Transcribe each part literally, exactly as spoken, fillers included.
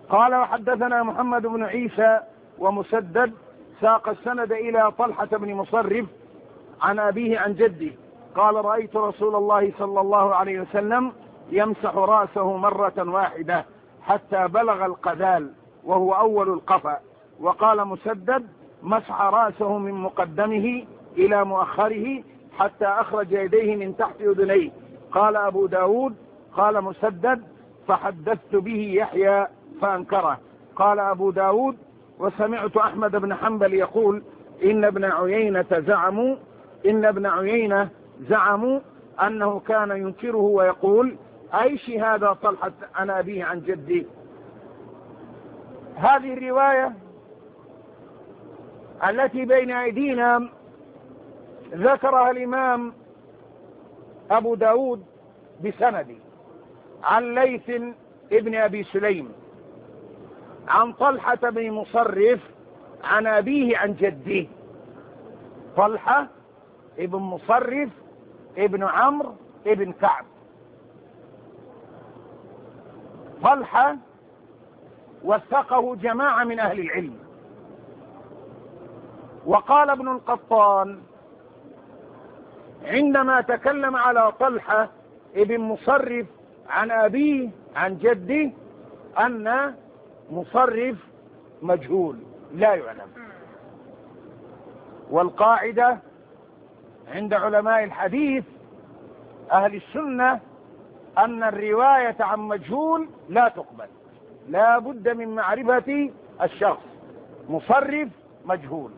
قال وحدثنا محمد بن عيسى ومسدد ساق السند إلى طلحة بن مصرف عن أبيه عن جده قال رأيت رسول الله صلى الله عليه وسلم يمسح رأسه مرة واحدة حتى بلغ القذال وهو أول القفا. وقال مسدد مسح رأسه من مقدمه إلى مؤخره حتى أخرج يديه من تحت أذنيه. قال أبو داود قال مسدد فحدثت به يحيى فأنكره. قال أبو داود وسمعت أحمد بن حنبل يقول إن ابن عيينة زعموا إن ابن عيينة زعموا أنه كان ينكره ويقول أيش هذا طلحة عن أبيه عن جدي. هذه الرواية التي بين أيدينا ذكرها الإمام أبو داود بسند عن ليث ابن أبي سليم عن طلحة بن مصرف عن أبيه عن جده. طلحة ابن مصرف ابن عمرو ابن كعب. طلحة وثقه جماعة من أهل العلم. وقال ابن القطان عندما تكلم على طلحة ابن مصرف عن أبيه عن جده أن مصرف مجهول لا يعلم. والقاعدة عند علماء الحديث أهل السنة أن الرواية عن مجهول لا تقبل، لا بد من معرفة الشخص. مصرف مجهول،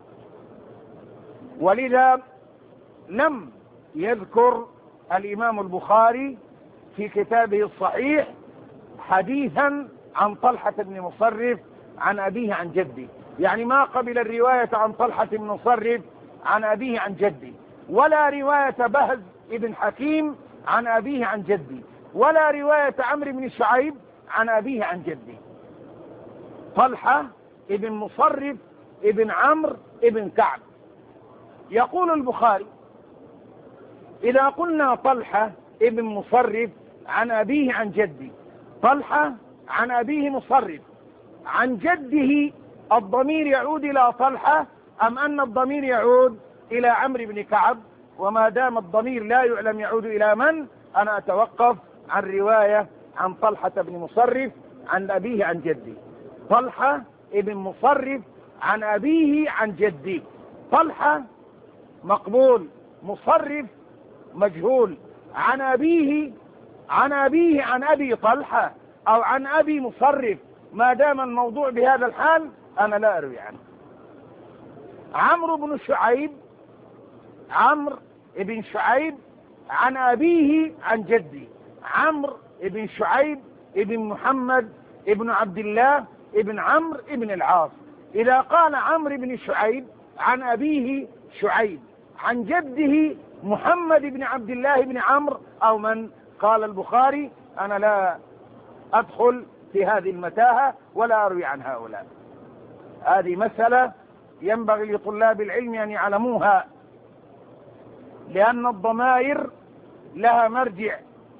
ولذا لم يذكر الإمام البخاري في كتابه الصحيح حديثا عن طلحة بن مصرف عن أبيه عن جده، يعني ما قبل الرواية عن طلحة بن مصرف عن أبيه عن جده، ولا رواية بهز ابن حكيم عن أبيه عن جده، ولا رواية عمرو بن شعيب عن أبيه عن جده. طلحة ابن مصرف ابن عمرو ابن كعب. يقول البخاري إذا قلنا طلحة ابن مصرف عن أبيه عن جده، طلحة عن أبيه مصرف عن جده، الضمير يعود إلى طلحة أم أن الضمير يعود إلى عمرو بن كعب؟ وما دام الضمير لا يعلم يعود إلى من، أنا أتوقف عن رواية عن طلحة بن مصرف عن أبيه عن جده. طلحة ابن مصرف عن أبيه عن جده. طلحة مقبول، مصرف مجهول. عن أبيه عن أبيه عن أبي طلحة أو عن أبي مصرف، ما دام الموضوع بهذا الحال أنا لا أروي عنه. عمرو بن شعيب عمرو بن شعيب عن أبيه عن جدي. عمرو بن شعيب ابن محمد ابن عبد الله ابن عمرو ابن العاص. إذا قال عمرو بن شعيب عن أبيه شعيب عن جده محمد بن عبد الله بن عمرو أو من، قال البخاري أنا لا أدخل في هذه المتاهة ولا أروي عن هؤلاء. هذه مسألة ينبغي لطلاب العلم أن يعلموها، لأن الضمائر لها مرجع.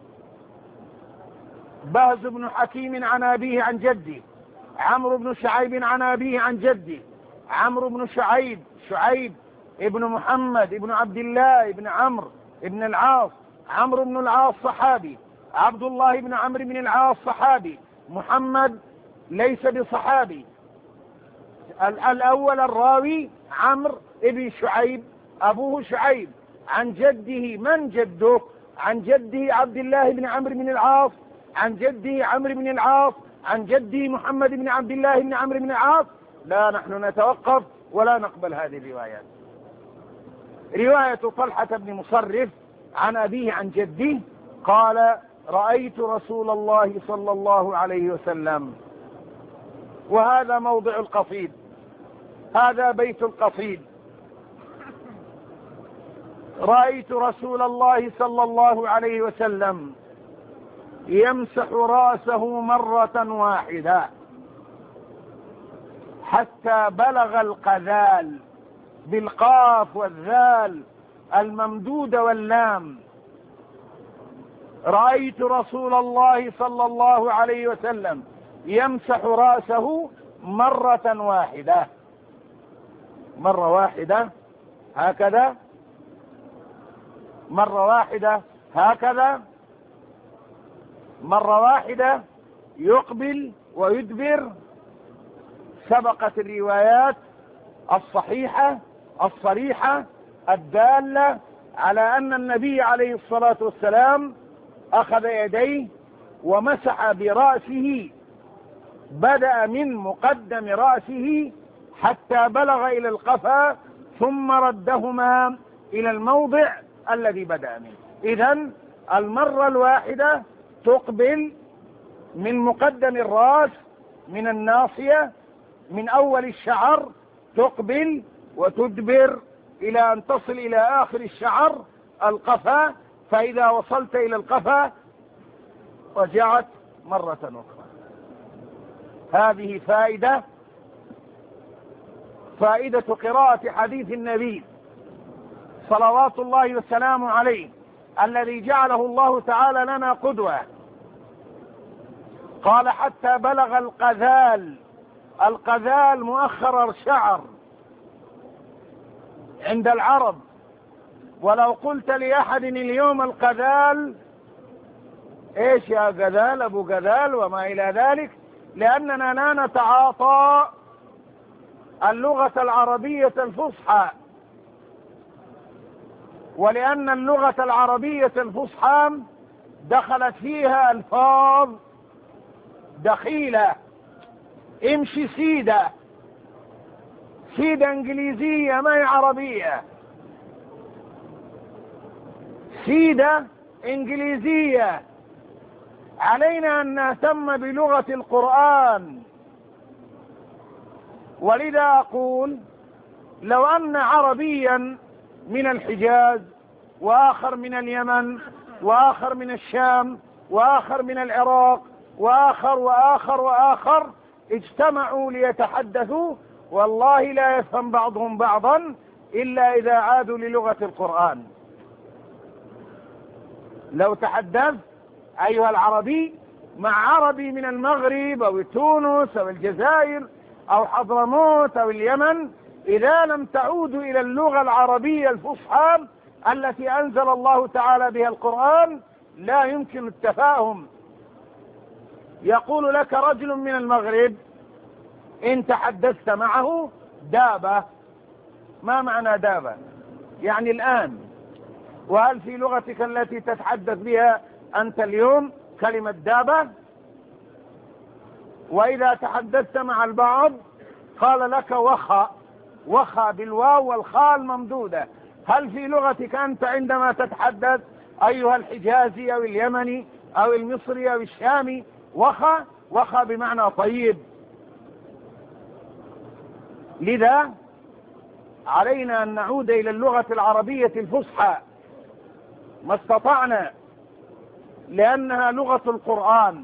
بهز بن حكيم عن أبيه عن جده، عمرو بن شعيب عن أبيه عن جده. عمرو بن شعيب شعيب ابن محمد ابن عبد الله ابن عمرو ابن العاص. عمرو بن العاص صحابي، عبد الله بن عمرو بن العاص صحابي، محمد ليس بصحابي. الأول الراوي عمرو بن شعيب أبوه شعيب عن جده. من جده؟ عن جده عبد الله بن عمرو بن العاص، عن جده عمرو بن العاص، عن جده محمد بن عبد الله بن عمرو بن العاص. لا، نحن نتوقف ولا نقبل هذه الروايات. رواية طلحة بن مصرف عن أبيه عن جده قال رأيت رسول الله صلى الله عليه وسلم، وهذا موضع القصيد، هذا بيت القصيد. رأيت رسول الله صلى الله عليه وسلم يمسح رأسه مرة واحدة حتى بلغ القذال، بالقاف والذال الممدودة واللام. رأيت رسول الله صلى الله عليه وسلم يمسح رأسه مرة واحدة، مرة واحدة هكذا، مرة واحدة هكذا، مرة واحدة يقبل ويدبر. سبقت الروايات الصحيحة الصريحة الدالة على أن النبي عليه الصلاة والسلام أخذ يديه ومسح برأسه، بدأ من مقدم رأسه حتى بلغ إلى القفا، ثم ردهما إلى الموضع الذي بدأ منه. إذن المرة الواحدة تقبل من مقدم الرأس، من الناصية، من أول الشعر تقبل وتدبر إلى أن تصل إلى آخر الشعر القفا، فإذا وصلت إلى القفا رجعت مرة أخرى. هذه فائدة فائدة قراءة حديث النبي صلوات الله والسلام عليه الذي جعله الله تعالى لنا قدوة. قال حتى بلغ القذال. القذال مؤخر الشعر عند العرب، ولو قلت لأحد اليوم القذال، ايش يا قذال ابو قذال وما الى ذلك، لاننا لا نتعاطى اللغة العربية الفصحى، ولان اللغة العربية الفصحى دخلت فيها الفاظ دخيلة. امشي سيدة، سيدة انجليزية ما هي عربية، سيدة انجليزية. علينا ان نهتم بلغة القرآن. ولذا اقول لو ان عربيا من الحجاز واخر من اليمن واخر من الشام واخر من العراق واخر واخر واخر اجتمعوا ليتحدثوا، والله لا يفهم بعضهم بعضا الا اذا عادوا للغة القرآن. لو تحدث ايها العربي مع عربي من المغرب او تونس او الجزائر او حضرموت او اليمن، اذا لم تعودوا الى اللغة العربية الفصحى التي انزل الله تعالى بها القرآن لا يمكن التفاهم. يقول لك رجل من المغرب ان تحدثت معه دابة. ما معنى دابة؟ يعني الآن. وهل في لغتك التي تتحدث بها أنت اليوم كلمة دابة؟ وإذا تحدثت مع البعض قال لك وخا، وخا بالواو والخاء الممدودة. هل في لغتك أنت عندما تتحدث أيها الحجازي أو اليمني أو المصري أو الشامي وخا؟ وخا بمعنى طيب. لذا علينا أن نعود إلى اللغة العربية الفصحى ما استطعنا، لأنها لغة القرآن،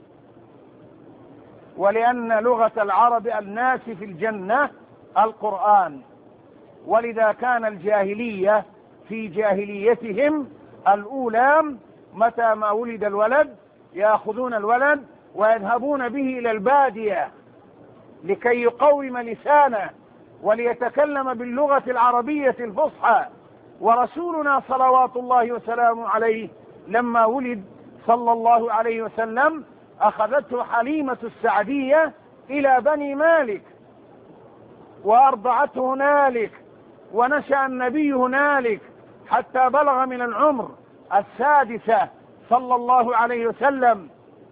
ولأن لغة العرب الناس في الجنة القرآن. ولذا كان الجاهلية في جاهليتهم الأولى متى ما ولد الولد يأخذون الولد ويذهبون به إلى البادية لكي يقوم لسانه وليتكلم باللغة العربية الفصحى. ورسولنا صلوات الله وسلامه عليه لما ولد صلى الله عليه وسلم أخذته حليمة السعدية إلى بني مالك وأرضعته هنالك، ونشأ النبي هنالك حتى بلغ من العمر السادسة صلى الله عليه وسلم،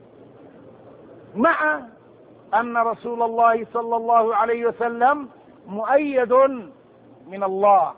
مع أن رسول الله صلى الله عليه وسلم مؤيد من الله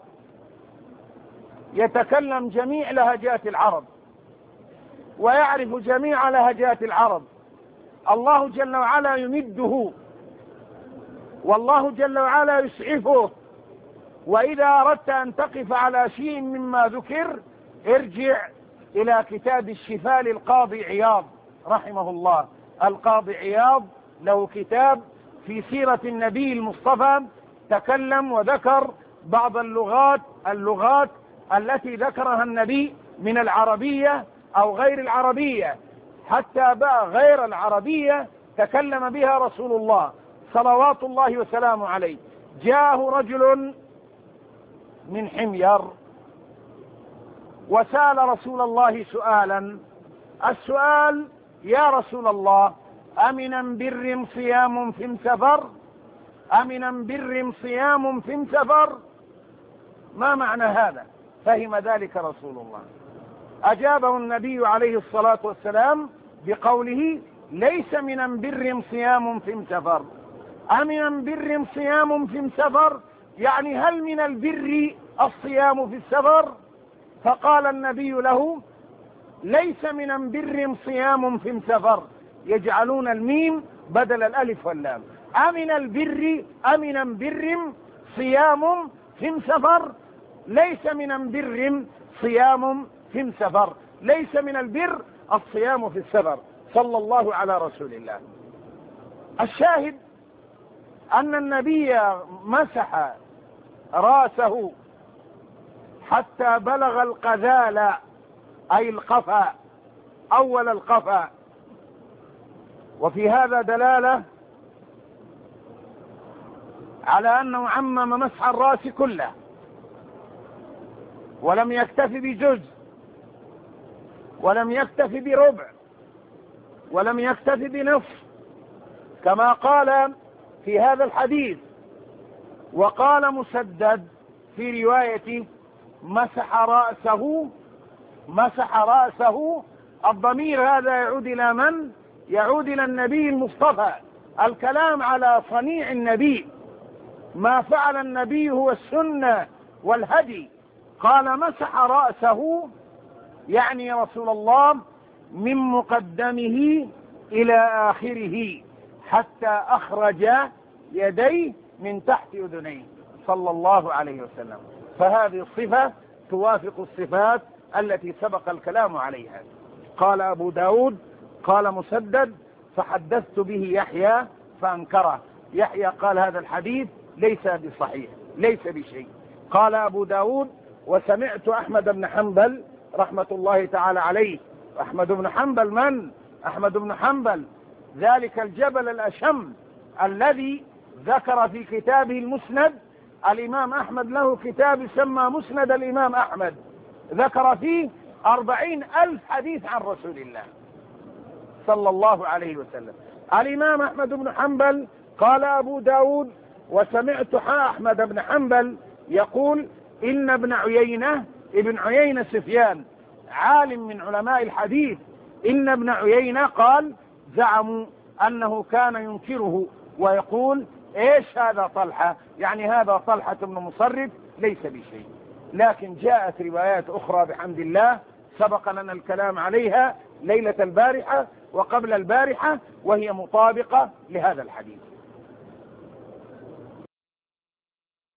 يتكلم جميع لهجات العرب ويعرف جميع لهجات العرب. الله جل وعلا يمده، والله جل وعلا يسعفه. وإذا أردت أن تقف على شيء مما ذكر ارجع إلى كتاب الشفاء للقاضي عياض رحمه الله. القاضي عياض له كتاب في سيرة النبي المصطفى، تكلم وذكر بعض اللغات اللغات التي ذكرها النبي من العربية أو غير العربية، حتى بقى غير العربية تكلم بها رسول الله صلوات الله وسلامه عليه. جاءه رجل من حمير وسأل رسول الله سؤالا. السؤال: يا رسول الله، أمن بر صيام في سفر؟ أمن بر صيام في سفر؟ ما معنى هذا؟ فهم ذلك رسول الله. أجابه النبي عليه الصلاة والسلام بقوله: ليس من بر صيام في سفر. أمن بر صيام في سفر يعني هل من البر الصيام في السفر؟ فقال النبي له: ليس من بر صيام في سفر، يجعلون الميم بدل الألف واللام. أمن البر أمن بر صيام في سفر، ليس من بر صيام في سفر، ليس من البر الصيام في السفر. صلى الله على رسول الله. الشاهد أن النبي مسح رأسه حتى بلغ القذال، أي القفا، أول القفا. وفي هذا دلالة على أنه عمم مسح الرأس كله، ولم يكتفي بجزء، ولم يكتفي بربع، ولم يكتفي بنصف، كما قال في هذا الحديث. وقال مسدد في روايته: مسح رأسه، مسح رأسه. الضمير هذا يعود إلى من؟ يعود إلى النبي المصطفى. الكلام على صنيع النبي، ما فعل النبي هو السنة والهدي. قال: مسح رأسه يعني رسول الله من مقدمه إلى آخره حتى أخرج يديه من تحت أذنيه صلى الله عليه وسلم. فهذه الصفة توافق الصفات التي سبق الكلام عليها. قال أبو داود: قال مسدد: فحدثت به يحيى فأنكره. يحيى قال: هذا الحديث ليس بصحيح، ليس بشيء. قال أبو داود: وسمعت أحمد بن حنبل رحمة الله تعالى عليه. أحمد بن حنبل من؟ أحمد بن حنبل ذلك الجبل الأشم الذي ذكر في كتابه المسند. الإمام أحمد له كتاب يسمى مسند الإمام أحمد، ذكر فيه أربعين ألف حديث عن رسول الله صلى الله عليه وسلم. الإمام أحمد بن حنبل قال أبو داود: وسمعت أحمد بن حنبل يقول: إن ابن عيينة، ابن عيينة سفيان عالم من علماء الحديث، إن ابن عيينة قال: زعموا أنه كان ينكره ويقول: إيش هذا طلحة؟ يعني هذا طلحة بن مصرف ليس بشيء. لكن جاءت روايات أخرى بحمد الله سبق لنا الكلام عليها ليلة البارحة وقبل البارحة، وهي مطابقة لهذا الحديث.